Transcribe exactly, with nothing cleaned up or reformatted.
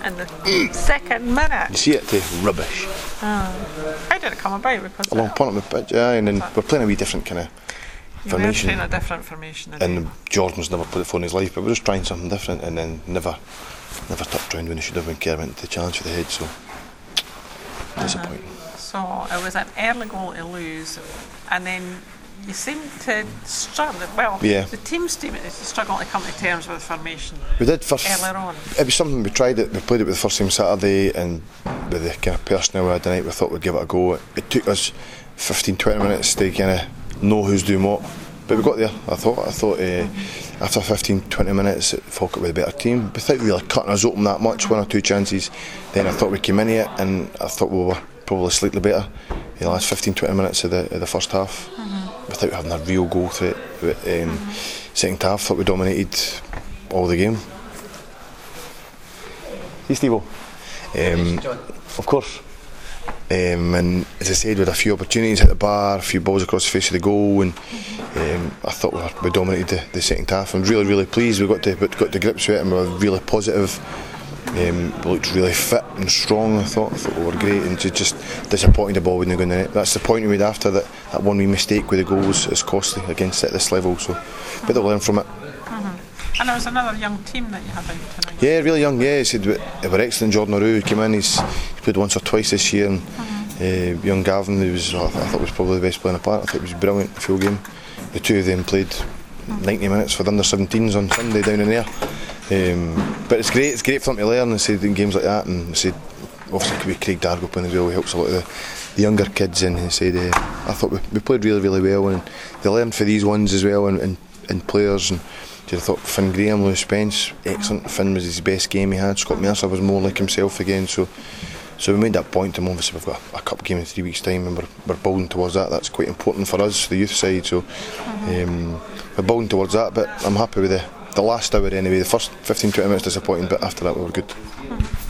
in the second minute. You see it to rubbish. Oh. How did it come about? Because A long punt on the pitch, yeah, and then we're playing a wee different kind of formation. You were playing a different formation. And Jordan's never played it before in his life, but we're just trying something different, and then never, never touched round when he should have when Kerr went to the challenge for the head. So disappointing. Uh-huh. So it was an early goal to lose, and then you seem to struggle. Well, yeah. the team's team is struggling to come to terms with formation. We did first. Earlier on. It was something we tried it. We played it with the first team Saturday, and with the kind of personnel we had tonight, we thought we'd give it a go. It, it took us fifteen to twenty minutes to kind of know who's doing what, but we got there. I thought. I thought uh, after fifteen to twenty minutes, Falkirk were the better team, without really cutting us open that much. One or two chances. Then I thought we came into it, and I thought we were probably slightly better in the last fifteen to twenty minutes of the of the first half. Mm-hmm. Without having a real goal threat. Um, mm-hmm. Second half, thought we dominated all the game. See, Steve-O? Um, of course. Um, and as I said, we had a few opportunities, hit the bar, a few balls across the face of the goal, and um, I thought we, were, we dominated the, the second half. I'm really, really pleased. We got to got to grips with it, and we were really positive. Um, we looked really fit and strong. I thought, I thought we were great, and just disappointing the ball wouldn't go in the net. That's the point we made after that. That one wee mistake with the goals is costly against at this level. So, but they'll learn from it. Mm-hmm. And there was another young team that you had out tonight. Yeah, really young. Yeah, he said they were excellent. Jordan O'Rourke came in. He's, he's played once or twice this year, and mm-hmm. uh, young Gavin, who was I thought was probably the best player in the park. I thought he was brilliant full game. The two of them played mm-hmm. ninety minutes for the under seventeens on Sunday down in there. Um, but it's great, it's great for them to learn and say in games like that. And he said, obviously, with Craig Dargo playing as well, he helps a lot of the, the younger kids. And he said, uh, I thought we, we played really, really well, and they learned for these ones as well, and, and, and players. And I thought Finn Graham, Lewis Spence, excellent. Finn was his best game he had. Scott Mercer was more like himself again. So, so we made that point. And obviously, we've got a, a cup game in three weeks' time, and we're, we're building towards that. That's quite important for us, the youth side. So, um, we're building towards that. But I'm happy with the. The last hour anyway, the first fifteen to twenty minutes disappointing, but after that we were good.